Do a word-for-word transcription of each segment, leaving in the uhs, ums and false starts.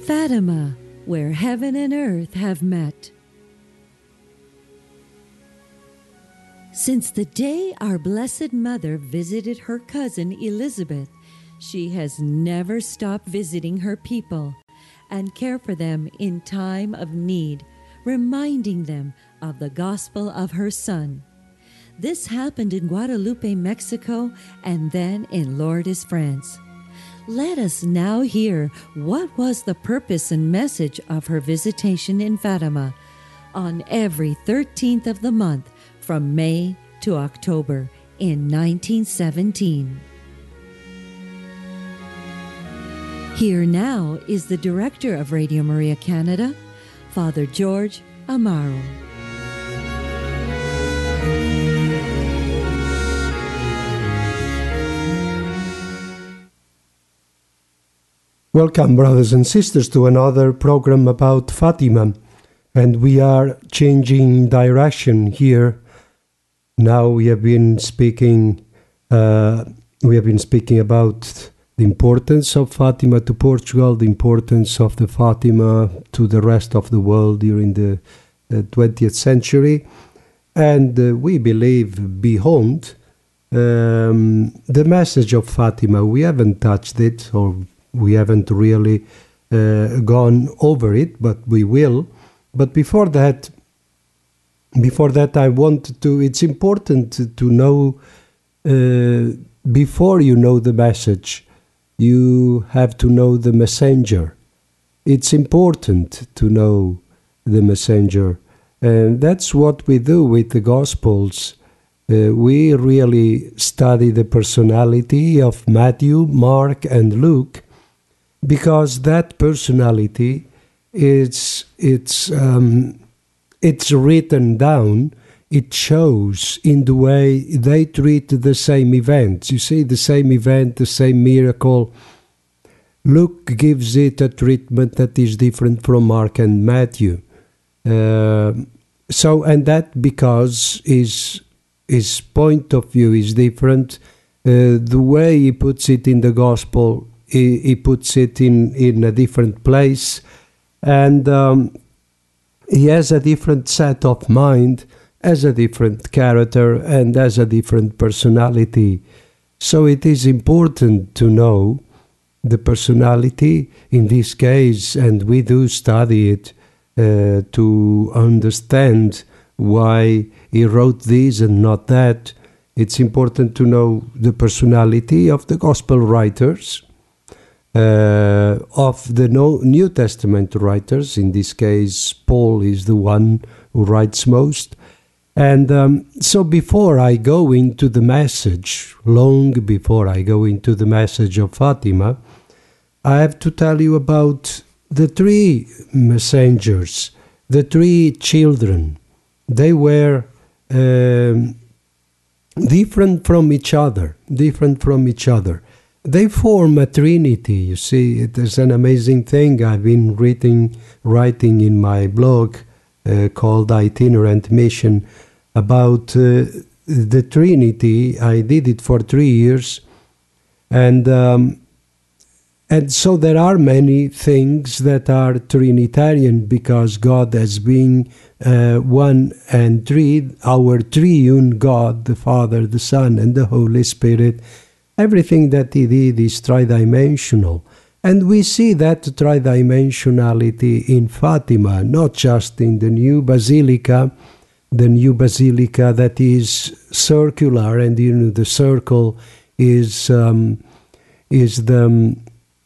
Fatima, where heaven and earth have met. Since the day our Blessed Mother visited her cousin Elizabeth, she has never stopped visiting her people and care for them in time of need, reminding them of the gospel of her Son. This happened in Guadalupe, Mexico, and then in Lourdes, France. Let us now hear what was the purpose and message of her visitation in Fatima on every thirteenth of the month from May to October in nineteen seventeen. Here now is the Director of Radio Maria Canada, Father George Amaro. Welcome, brothers and sisters, to another program about Fatima. And we are changing direction here. Now we have been speaking, uh, we have been speaking about the importance of Fatima to Portugal, the importance of the Fatima to the rest of the world during the uh, twentieth century. And uh, we believe beyond um, the message of Fatima. We haven't touched it, or we haven't really uh, gone over it, but we will. But before that, before that, I want to, it's important to, to know, uh, before you know the message, you have to know the messenger. It's important to know the messenger. And that's what we do with the Gospels. Uh, we really study the personality of Matthew, Mark, and Luke, because that personality is it's um, it's written down. It shows in the way they treat the same events. You see, the same event, the same miracle. Luke gives it a treatment that is different from Mark and Matthew. Uh, so, and that because his his point of view is different. Uh, the way he puts it in the Gospel, he, he puts it in, in a different place. And um, he has a different set of mind, has a different character, and has a different personality. So it is important to know the personality in this case, and we do study it uh, to understand why he wrote this and not that. It's important to know the personality of the Gospel writers, Uh, of the no, New Testament writers. In this case, Paul is the one who writes most. And um, so before I go into the message, long before I go into the message of Fatima, I have to tell you about the three messengers, the three children. They were um, different from each other, different from each other. They form a trinity, you see. It is an amazing thing. I've been reading, writing in my blog uh, called Itinerant Mission about uh, the Trinity. I did it for three years. And um, and so there are many things that are Trinitarian because God has been uh, one and three, our triune God, the Father, the Son, and the Holy Spirit. Everything that he did is tridimensional. And we see that tridimensionality in Fatima, not just in the new basilica, the new basilica that is circular, and you know, the circle is um, is the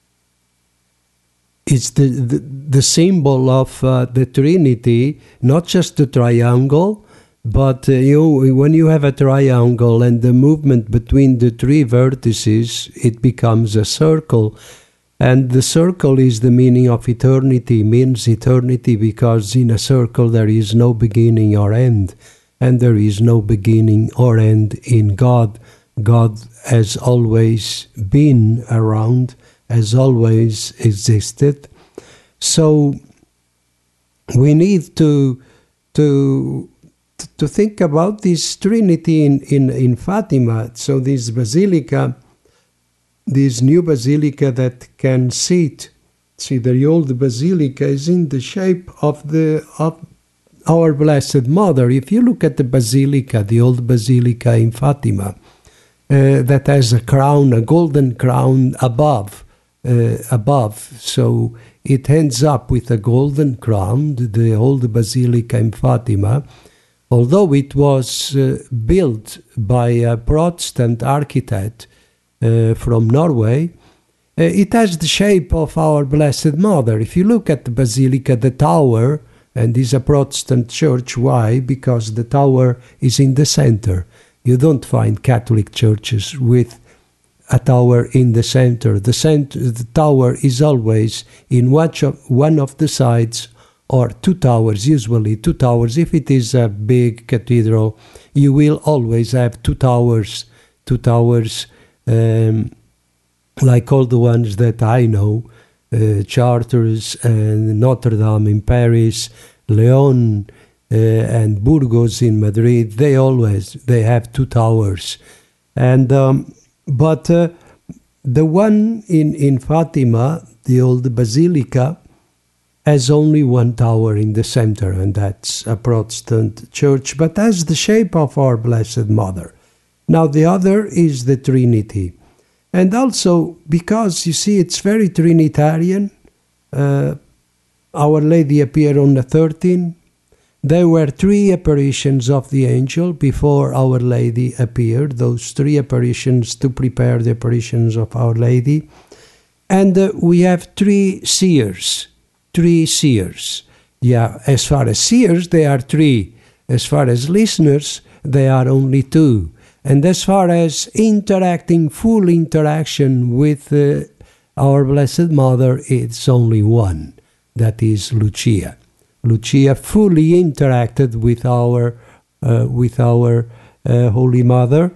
is the, the, the symbol of uh, the Trinity, not just the triangle. But uh, you, when you have a triangle and the movement between the three vertices, it becomes a circle. And the circle is the meaning of eternity, means eternity, because in a circle there is no beginning or end. And there is no beginning or end in God. God has always been around, has always existed. So we need to to to think about this Trinity in, in, in Fatima. So this basilica, this new basilica that can seat See, the old basilica is in the shape of the of our Blessed Mother. If you look at the basilica, the old basilica in Fatima, uh, that has a crown, a golden crown above, uh, above. So it ends up with a golden crown, the old basilica in Fatima. Although it was uh, built by a Protestant architect uh, from Norway, uh, it has the shape of our Blessed Mother. If you look at the basilica, the tower, and is a Protestant church. Why? Because the tower is in the center. You don't find Catholic churches with a tower in the center. The, center, the tower is always in one of the sides, or two towers, usually two towers. If it is a big cathedral, you will always have two towers, two towers, um, like all the ones that I know, uh, Chartres and Notre Dame in Paris, Leon uh, and Burgos in Madrid. They always, they have two towers. And, um, but uh, the one in, in Fatima, the old basilica, has only one tower in the center, and that's a Protestant church, but has the shape of our Blessed Mother. Now the other is the Trinity. And also, because, you see, it's very Trinitarian, uh, Our Lady appeared on the thirteenth. There were three apparitions of the angel before Our Lady appeared, those three apparitions to prepare the apparitions of Our Lady. And uh, we have three seers. Three seers. Yeah, as far as seers, they are three. As far as listeners, they are only two. And as far as interacting, full interaction with uh, our Blessed Mother, it's only one. That is Lucia. Lucia fully interacted with our, uh, with our uh, Holy Mother,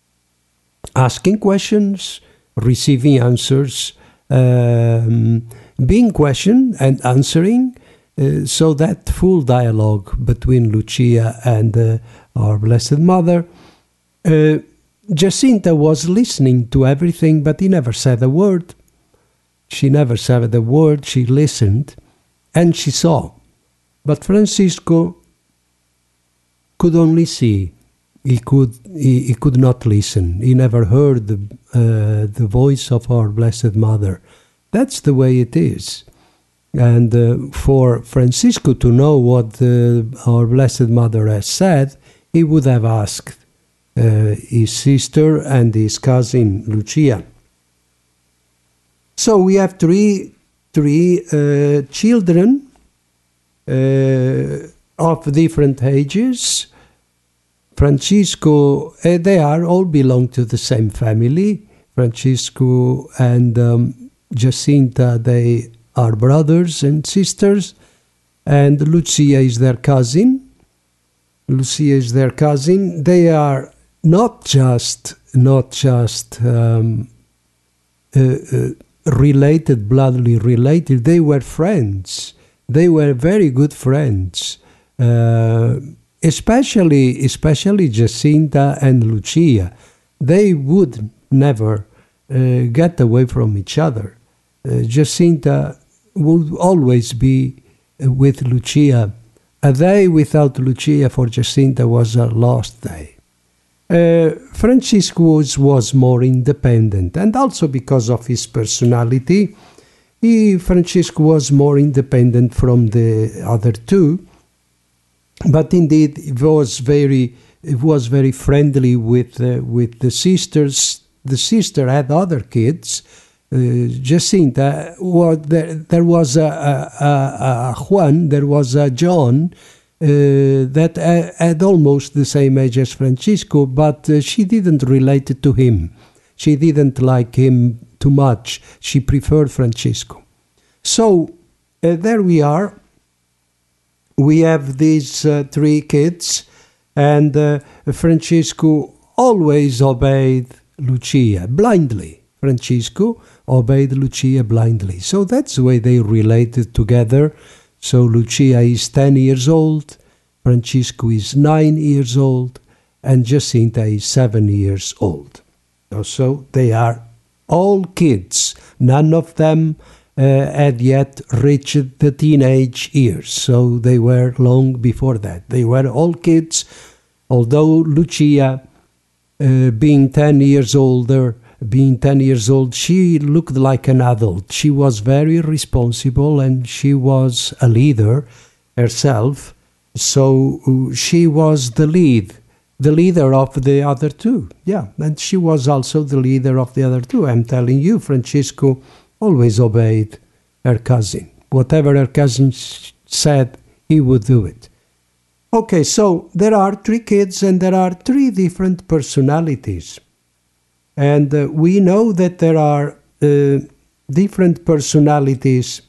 asking questions, receiving answers, um, being questioned and answering, uh, so that full dialogue between Lucia and uh, our Blessed Mother. Uh, Jacinta was listening to everything, but he never said a word. She never said a word, she listened, and she saw. But Francisco could only see. He could, he, he could not listen. He never heard the, uh, the voice of our Blessed Mother. That's the way it is. And uh, for Francisco to know what uh, our Blessed Mother has said, he would have asked uh, his sister and his cousin Lucia. So we have three, three uh, children uh, of different ages. Francisco, uh, they are all belong to the same family. Francisco and um, Jacinta, they are brothers and sisters, and Lucia is their cousin. Lucia is their cousin. They are not just not just um, uh, uh, related, bloodly related. They were friends. They were very good friends. Uh, especially especially Jacinta and Lucia. They would never uh, get away from each other. Uh, Jacinta would always be uh, with Lucia. A day without Lucia for Jacinta was a lost day. Uh, Francisco was, was more independent, and also because of his personality, he, Francisco was more independent from the other two. But indeed, he was very, he was very friendly with uh, with the sisters. The sister had other kids. Uh, Jacinta, well, there, there was a, a, a, a Juan, there was a John uh, that uh, had almost the same age as Francisco, but uh, she didn't relate to him. She didn't like him too much. She preferred Francisco. So uh, there we are. We have these uh, three kids, and uh, Francisco always obeyed Lucia blindly. Francisco obeyed Lucia blindly. So that's the way they related together. So Lucia is ten years old, Francisco is nine years old, and Jacinta is seven years old. So they are all kids. None of them uh, had yet reached the teenage years, so they were long before that. They were all kids, although Lucia, uh, being ten years older, being ten years old, she looked like an adult. She was very responsible and she was a leader herself. So uh, she was the lead, the leader of the other two. Yeah, and she was also the leader of the other two. I'm telling you, Francesco always obeyed her cousin. Whatever her cousin said, he would do it. Okay, so there are three kids and there are three different personalities. And uh, we know that there are uh, different personalities,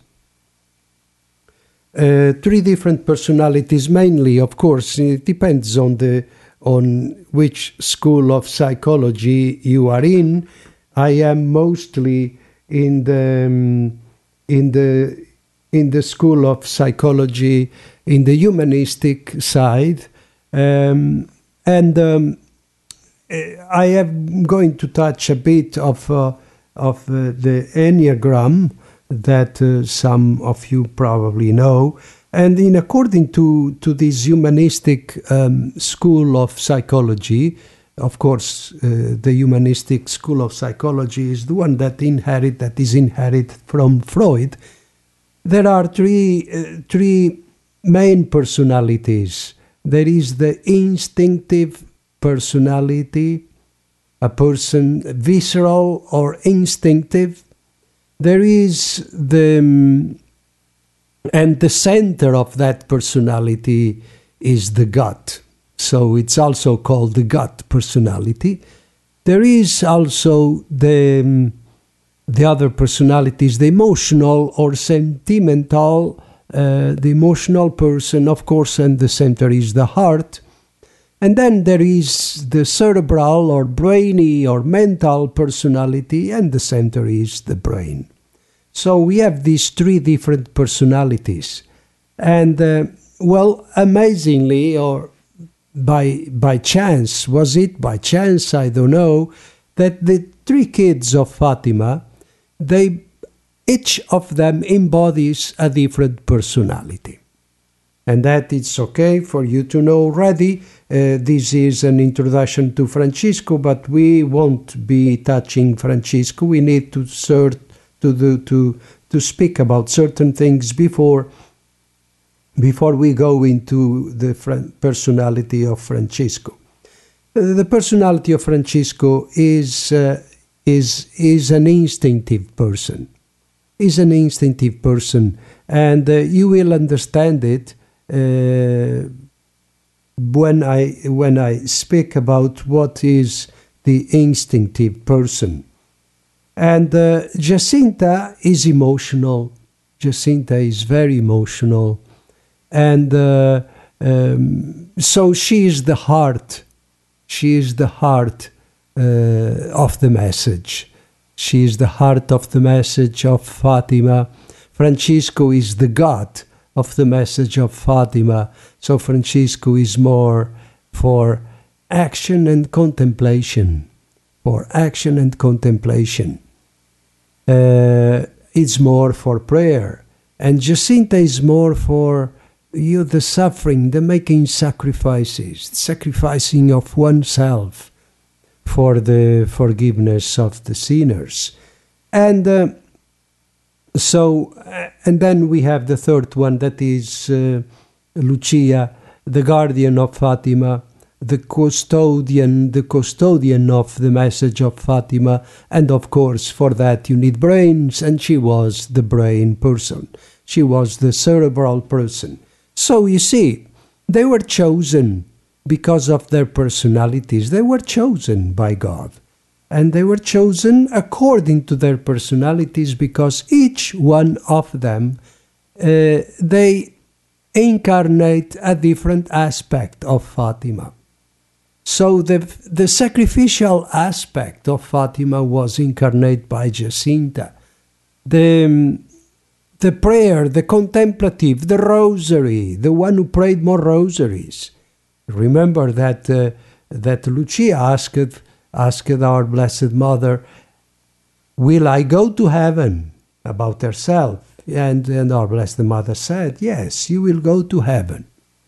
uh, three different personalities mainly, of course. It depends on the on which school of psychology you are in. I am mostly in the um, in the in the school of psychology in the humanistic side, um, and. Um, I am going to touch a bit of uh, of uh, the Enneagram that uh, some of you probably know, and in according to to this humanistic um, school of psychology, of course, uh, the humanistic school of psychology is the one that inherit that is inherited from Freud. There are three uh, three main personalities. There is the instinctive personality, a person visceral or instinctive. There is the, um, and the center of that personality is the gut. So it's also called the gut personality. There is also the, um, the other personalities, the emotional or sentimental, uh, the emotional person, of course, and the center is the heart. And then there is the cerebral or brainy or mental personality, and the center is the brain. So we have these three different personalities. And, uh, well, amazingly, or by by chance, was it by chance, I don't know, that the three kids of Fatima, they each of them embodies a different personality. And that it's okay for you to know already. Uh, this is an introduction to Francisco, but we won't be touching Francisco. We need to cert, to do to to speak about certain things before before we go into the fr- personality of Francisco. Uh, the personality of Francisco is uh, is is an instinctive person. Is an instinctive person, and uh, you will understand it. Uh, when I when I speak about what is the instinctive person. And uh, Jacinta is emotional. Jacinta is very emotional. And uh, um, so she is the heart. She is the heart uh, of the message. She is the heart of the message of Fatima. Francisco is the God of the message of Fatima. So Francisco is more for action and contemplation. For action and contemplation. Uh, it's more for prayer. And Jacinta is more for you know, the suffering, the making sacrifices, sacrificing of oneself for the forgiveness of the sinners. And uh, So, uh, and then we have the third one, that is uh, Lucia, the guardian of Fatima, the custodian, the custodian of the message of Fatima. And of course, for that you need brains, and she was the brain person. She was the cerebral person. So you see, they were chosen because of their personalities. They were chosen by God. And they were chosen according to their personalities, because each one of them, uh, they incarnate a different aspect of Fatima. So the, the sacrificial aspect of Fatima was incarnated by Jacinta. The, the prayer, the contemplative, the rosary, the one who prayed more rosaries. Remember that, uh, that Lucia asked asked our Blessed Mother, will I go to heaven? about herself. And, and our Blessed Mother said, yes, you will go to heaven.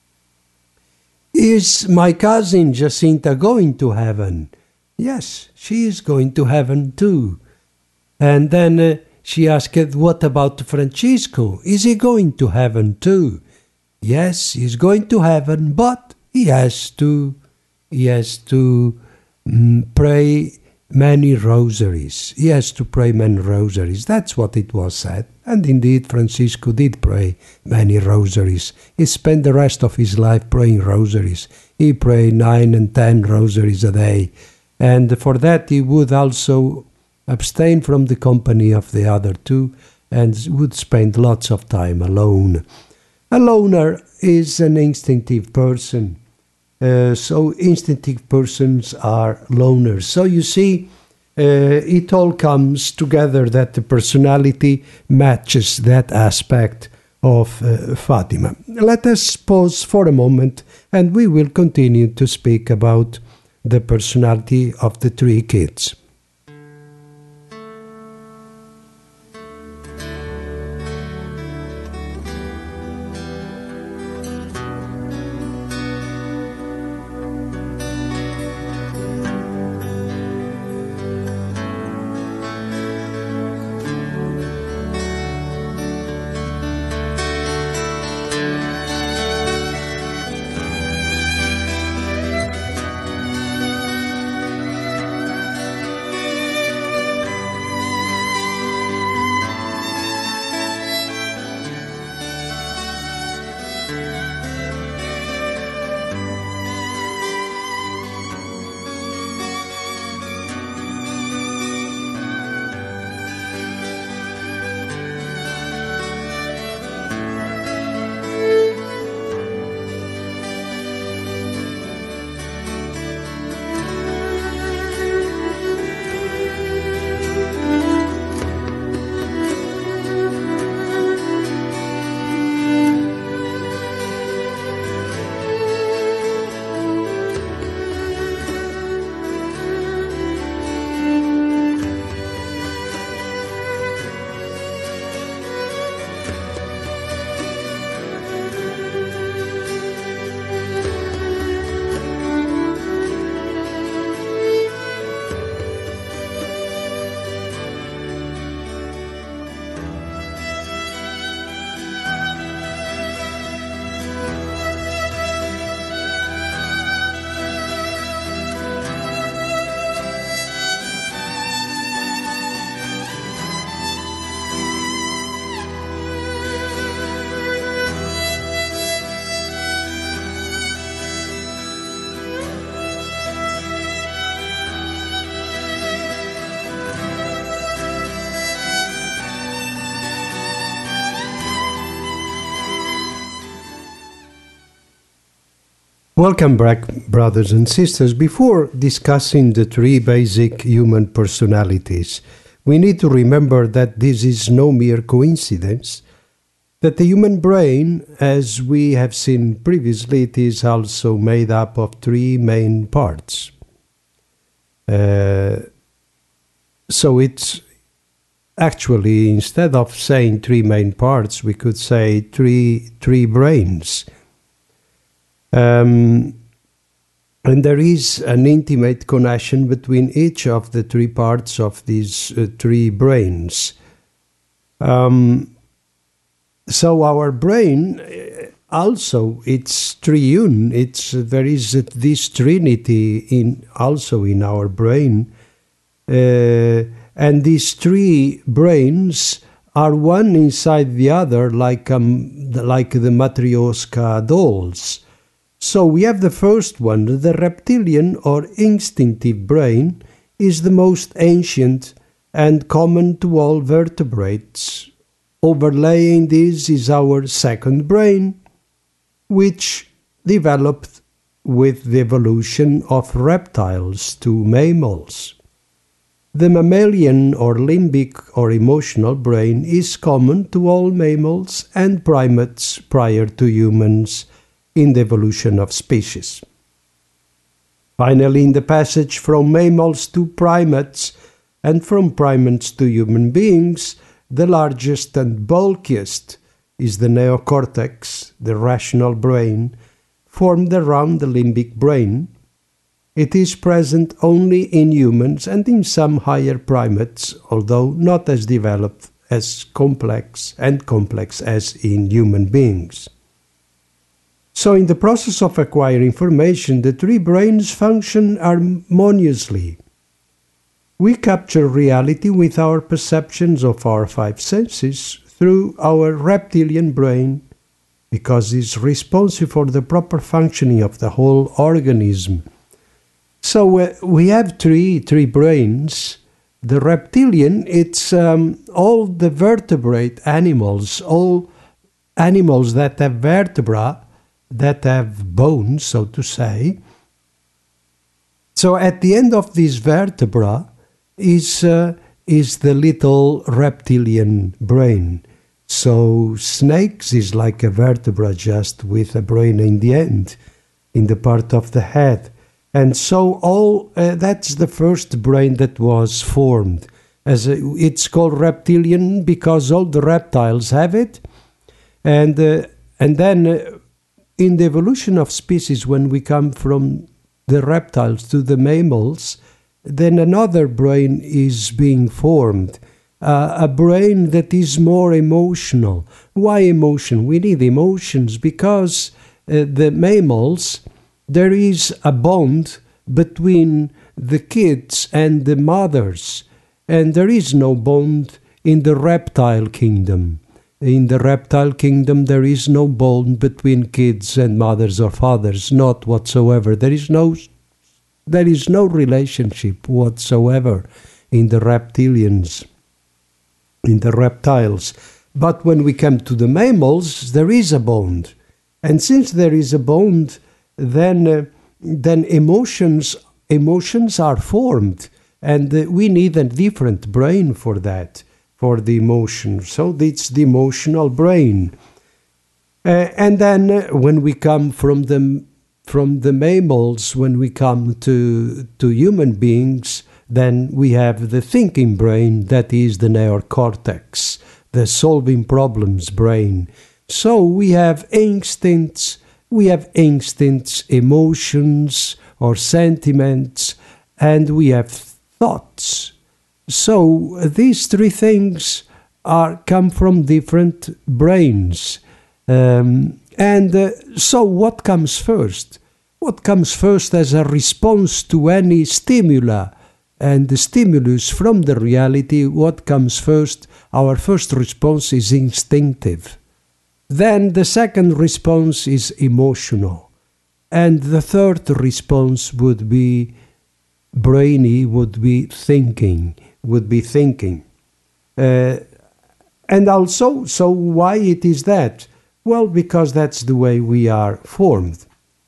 Is my cousin Jacinta going to heaven? Yes, she is going to heaven too. And then uh, she asked, what about Francisco? Is he going to heaven too? Yes, he's going to heaven, but he has to, he has to um, pray many rosaries. He has to pray many rosaries. That's what it was said. And indeed, Francisco did pray many rosaries. He spent the rest of his life praying rosaries. He prayed nine and ten rosaries a day. And for that, he would also abstain from the company of the other two and would spend lots of time alone. A loner is an instinctive person. Uh, so instinctive persons are loners. So you see, uh, it all comes together that the personality matches that aspect of uh, Fatima. Let us pause for a moment and we will continue to speak about the personality of the three kids. Welcome back, brothers and sisters. Before discussing the three basic human personalities, we need to remember that this is no mere coincidence, that the human brain, as we have seen previously, it is also made up of three main parts. Uh, so it's actually, instead of saying three main parts, we could say three, three brains. Um, and there is an intimate connection between each of the three parts of these uh, three brains. Um, so our brain uh, also, it's triune. It's uh, there is uh, this trinity in also in our brain, uh, and these three brains are one inside the other, like um, like the Matryoshka dolls. So we have the first one, the reptilian or instinctive brain is the most ancient and common to all vertebrates. Overlaying this is our second brain, which developed with the evolution of reptiles to mammals. The mammalian or limbic or emotional brain is common to all mammals and primates prior to humans in the evolution of species. Finally, in the passage from mammals to primates and from primates to human beings, The largest and bulkiest is the neocortex, the rational brain, formed around the limbic brain. It is present only in humans and in some higher primates, although not as developed as complex and complex as in human beings. So in the process of acquiring information, the three brains function harmoniously. We capture reality with our perceptions of our five senses through our reptilian brain, because it's responsible for the proper functioning of the whole organism. So uh, we have three, three brains. The reptilian, it's um, all the vertebrate animals, all animals that have vertebra, that have bones, so to say. So at the end of this vertebra is, uh, is the little reptilian brain. So snakes is like a vertebra just with a brain in the end, in the part of the head. And so all uh, that's the first brain that was formed. As a, it's called reptilian because all the reptiles have it. And, uh, and then uh, in the evolution of species, when we come from the reptiles to the mammals, then another brain is being formed. Uh, a brain that is more emotional. Why emotion? We need emotions because uh, the mammals, there is a bond between the kids and the mothers, and there is no bond in the reptile kingdom. In the reptile kingdom, there is no bond between kids and mothers or fathers, not whatsoever. There is no, there is no relationship whatsoever in the reptilians. In the reptiles. But when we come to the mammals, there is a bond. And since there is a bond, then uh, then emotions emotions are formed. And uh, we need a different brain for that, for the emotion. So it's the emotional brain. Uh, and then uh, when we come from the, from the mammals, when we come to, to human beings, then we have the thinking brain, that is the neocortex, the solving problems brain. So we have instincts, we have instincts, emotions or sentiments, and we have thoughts. So these three things are come from different brains. Um, and uh, so what comes first? What comes first as a response to any stimuli? And the stimulus from the reality, what comes first? Our first response is instinctive. Then the second response is emotional. And the third response would be brainy, would be thinking, would be thinking. Uh, and also, so why it is that? Well, because that's the way we are formed.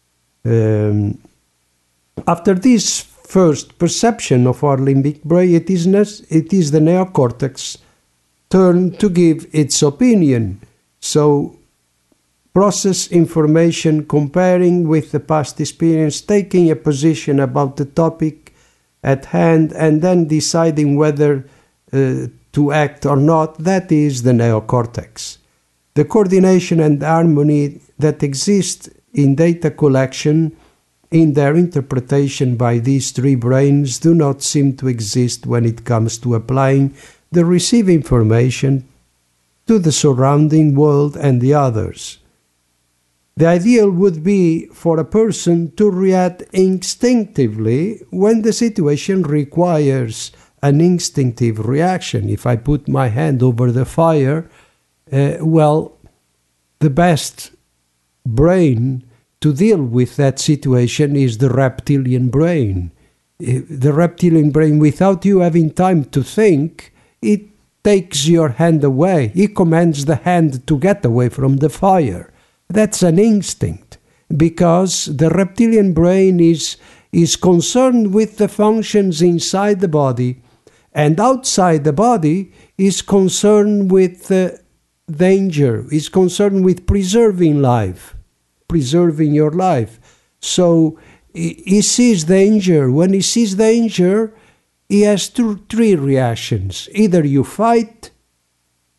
Um, after this first perception of our limbic brain, it is, it is the neocortex turn to give its opinion. So process information, comparing with the past experience, taking a position about the topic at hand, and then deciding whether uh, to act or not. That is the neocortex. The coordination and harmony that exist in data collection in their interpretation by these three brains do not seem to exist when it comes to applying the received information to the surrounding world and the others. The ideal would be for a person to react instinctively when the situation requires an instinctive reaction. If I put my hand over the fire, uh, well, the best brain to deal with that situation is the reptilian brain. The reptilian brain, without you having time to think, it takes your hand away. It commands the hand to get away from the fire. That's an instinct, because the reptilian brain is, is concerned with the functions inside the body, and outside the body is concerned with uh, danger, is concerned with preserving life. preserving your life. So he sees danger. When he sees danger, he has two, three reactions. Either you fight,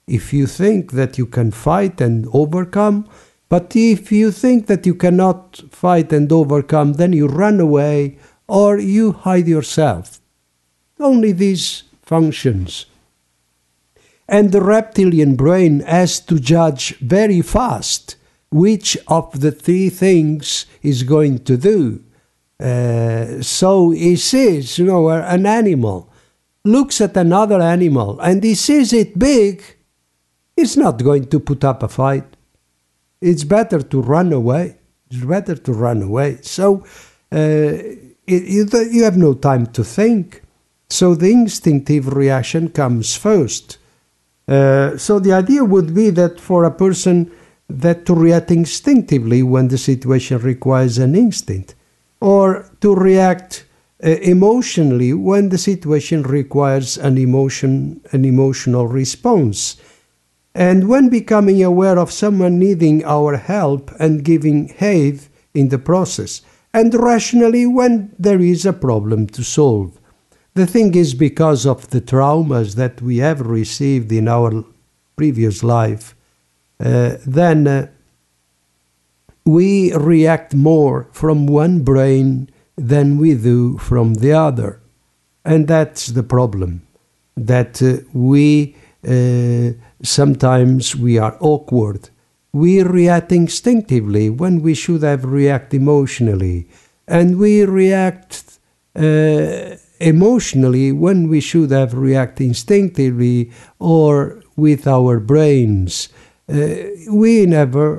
if you think that you can fight and overcome. But if you think that you cannot fight and overcome, then you run away or you hide yourself. Only these functions. And the reptilian brain has to judge very fast which of the three things is going to do. Uh, so he sees, you know, an animal, looks at another animal, and he sees it big, he's not going to put up a fight. It's better to run away. It's better to run away. So uh, it, you, you have no time to think. So the instinctive reaction comes first. Uh, so the idea would be that for a person that to react instinctively when the situation requires an instinct, or to react uh, emotionally when the situation requires an emotion, an emotional response. And when becoming aware of someone needing our help and giving aid in the process, and rationally when there is a problem to solve. The thing is, because of the traumas that we have received in our previous life, uh, then uh, we react more from one brain than we do from the other. And that's the problem, that uh, we uh, sometimes we are awkward. We react instinctively when we should have react emotionally. And we react uh, emotionally when we should have react instinctively or with our brains. Uh, we never,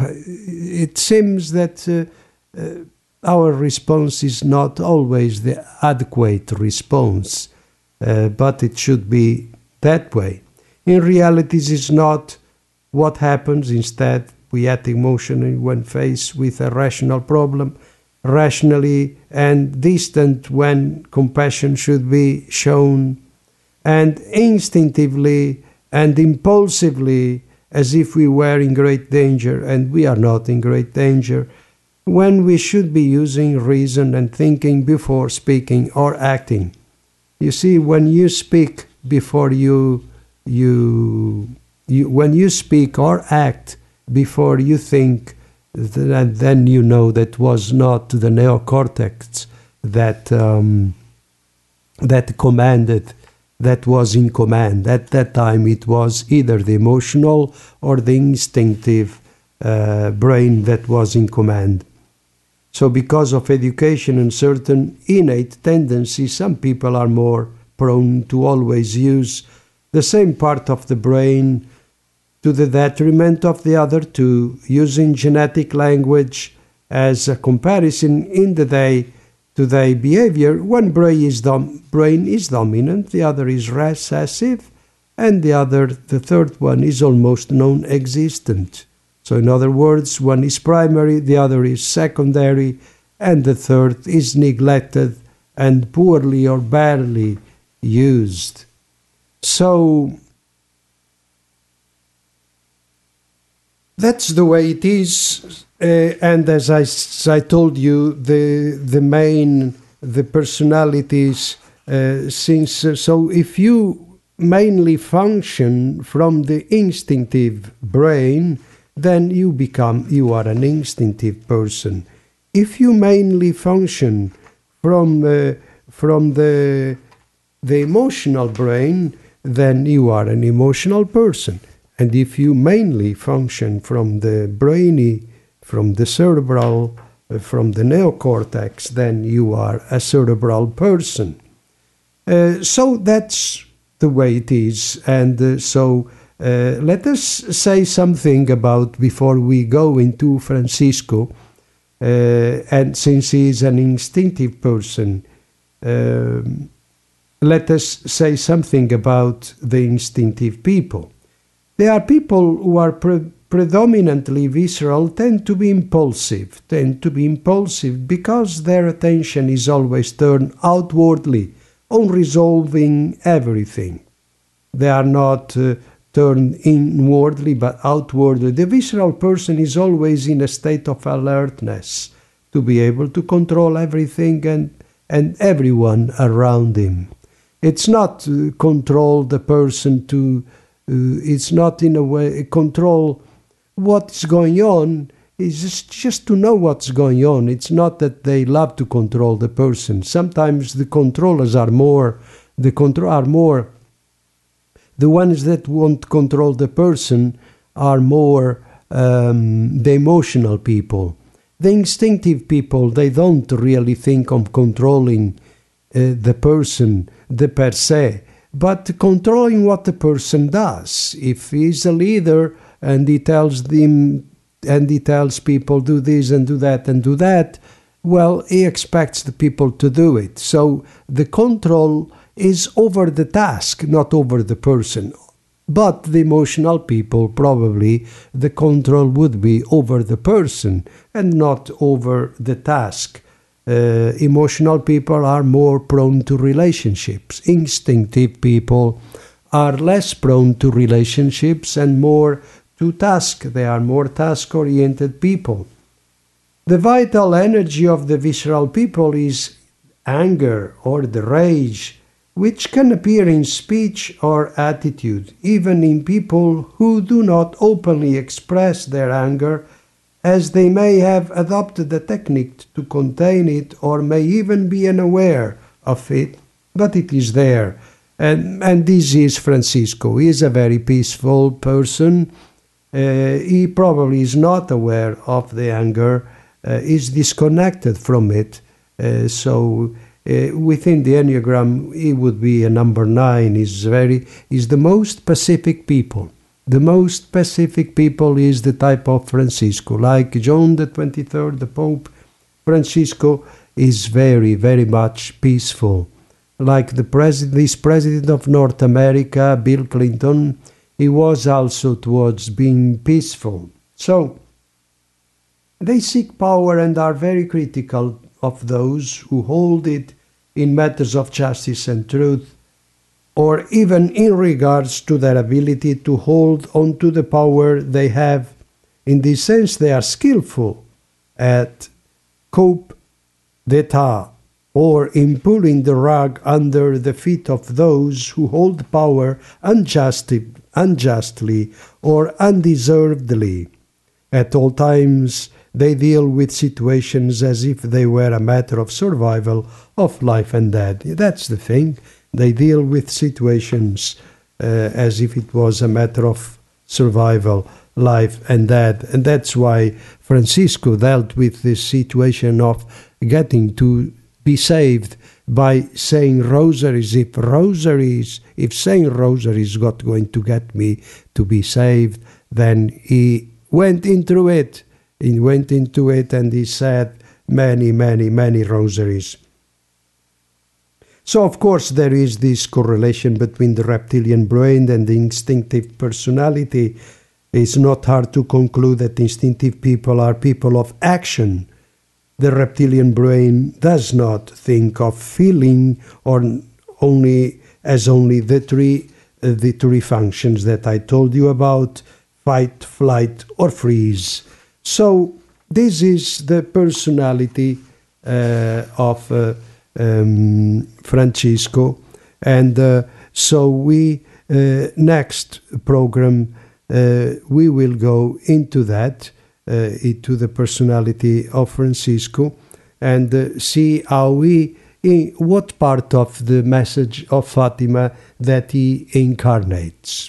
it seems that uh, uh, our response is not always the adequate response, uh, but it should be that way. In reality, this is not what happens. Instead, we act emotionally when faced with a rational problem, rationally and distant when compassion should be shown, and instinctively and impulsively as if we were in great danger, and we are not in great danger, when we should be using reason and thinking before speaking or acting. You see, when you speak before you, you, you when you speak or act before you think, and then you know that was not the neocortex that um, that commanded, that was in command. At that time it was either the emotional or the instinctive uh, brain that was in command. So because of education and certain innate tendencies, some people are more prone to always use the same part of the brain to the detriment of the other two, using genetic language as a comparison in the day-to-day behavior. One brain is, dom- brain is dominant, the other is recessive, and the other, the third one, is almost non-existent. So in other words, one is primary, the other is secondary, and the third is neglected and poorly or barely used. So that's the way it is, uh, and as I, as I told you, the the main the personalities. Uh, since uh, so, if you mainly function from the instinctive brain, then you become you are an instinctive person. If you mainly function from uh, from the the emotional brain, then you are an emotional person. And if you mainly function from the brainy, from the cerebral, uh, from the neocortex, then you are a cerebral person. Uh, so that's the way it is. And uh, so uh, let us say something about, before we go into Francisco, uh, and since he is an instinctive person, uh, let us say something about the instinctive people. There are people who are pre- predominantly visceral, tend to be impulsive, tend to be impulsive because their attention is always turned outwardly on resolving everything. They are not uh, turned inwardly but outwardly. The visceral person is always in a state of alertness to be able to control everything and, and everyone around him. It's not uh, control the person to uh, it's not in a way control what's going on. It's just, just to know what's going on. It's not that they love to control the person. Sometimes the controllers are more, the control are more, the ones that won't control the person are more um, the emotional people. The instinctive people, they don't really think of controlling uh, the person, the per se, but controlling what the person does. If he's a leader and he tells them, and he tells people do this and do that and do that, well, he expects the people to do it. So the control is over the task, not over the person. But the emotional people, probably the control would be over the person and not over the task. Uh, emotional people are more prone to relationships. Instinctive people are less prone to relationships and more to task. They are more task-oriented people. The vital energy of the visceral people is anger or the rage, which can appear in speech or attitude, even in people who do not openly express their anger, as they may have adopted a technique to contain it or may even be unaware of it, but it is there. And, and this is Francisco. He is a very peaceful person. Uh, he probably is not aware of the anger, uh, is disconnected from it. Uh, so uh, within the Enneagram, he would be a number nine. He's very, he's the most pacific people. The most pacific people is the type of Francisco. Like John the twenty-third, the Pope, Francisco is very, very much peaceful. Like the president, this president of North America, Bill Clinton, he was also towards being peaceful. So, they seek power and are very critical of those who hold it in matters of justice and truth, or even in regards to their ability to hold on to the power they have. In this sense, they are skillful at coup d'etat, or in pulling the rug under the feet of those who hold power unjustly, unjustly or undeservedly. At all times, they deal with situations as if they were a matter of survival, of life and death. That's the thing. They deal with situations uh, as if it was a matter of survival, life and death. And that's why Francisco dealt with this situation of getting to be saved by saying rosaries. If rosaries, if saying rosaries is not going to get me to be saved, then he went into it. He went into it and he said many, many, many rosaries. So, of course, there is this correlation between the reptilian brain and the instinctive personality. It's not hard to conclude that instinctive people are people of action. The reptilian brain does not think of feeling or only as only the three, uh, the three functions that I told you about: fight, flight, or freeze. So this is the personality uh, of uh, um, Francisco, and uh, so we uh, next program uh, we will go into that. Uh, into the personality of Francisco and uh, see how we, in what part of the message of Fatima that he incarnates.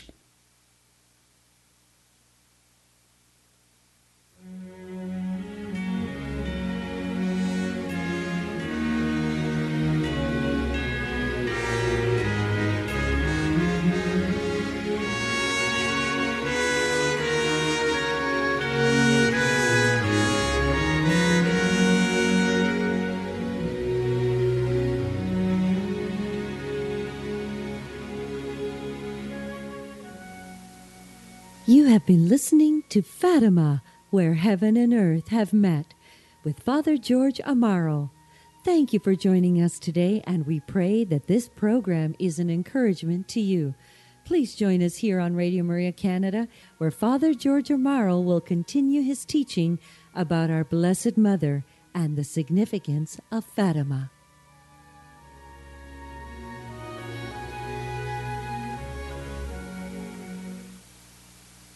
You have been listening to Fatima, Where Heaven and Earth Have Met, with Father George Amaro. Thank you for joining us today, and we pray that this program is an encouragement to you. Please join us here on Radio Maria Canada, where Father George Amaro will continue his teaching about our Blessed Mother and the significance of Fatima.